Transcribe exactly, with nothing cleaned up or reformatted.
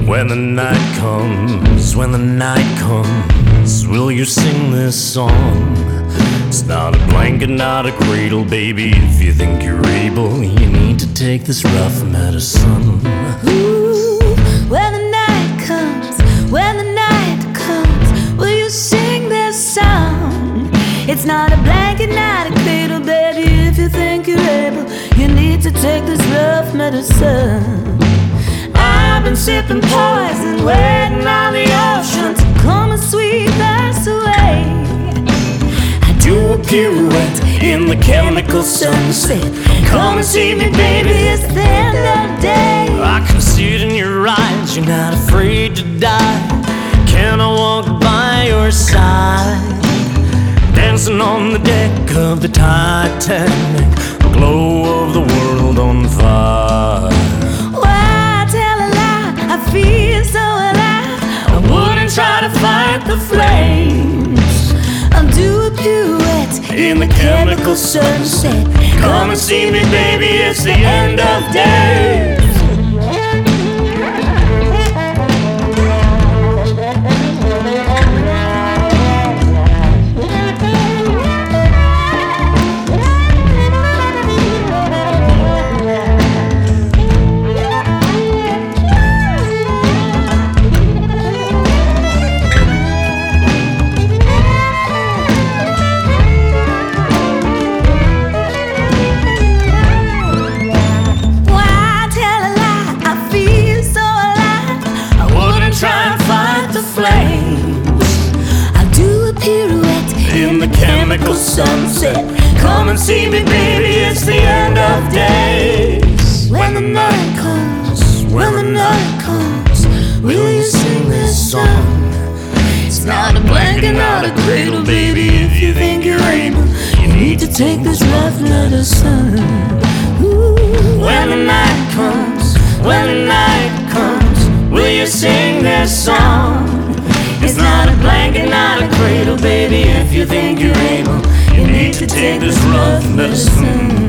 When the night comes, when the night comes, will you sing this song? It's not a blanket, not a cradle, baby. If you think you're able, you need to take this rough medicine. Ooh, when the night comes, when the night comes, will you sing this song? It's not a blanket, not a cradle, baby. If you think you're able, you need to take this rough medicine. I've been sipping poison, waiting on the ocean to come and sweep us away. I do a pirouette in the chemical sunset. Come and see me, baby, it's the end of the day. I can see it in your eyes, you're not afraid to die. Can I walk by your side? Dancing on the deck of the Titanic, the glow of the world on fire. Why tell a lie? I feel so alive. I wouldn't try to fight the flames. I'll do a pirouette in the chemical sunset. Come and see me, baby, it's the end of days. In the chemical sunset, come and see me, baby, it's the end of days. When the night comes, when the night comes, will you sing this song? It's not a blanket, not a cradle, baby. If you think you're able, you need to take this rough medicine. Ooh, when the night comes, when the night comes, will you sing this song? It's not a blanket, not a cradle, baby. If you think you're able, you need to take this rough medicine.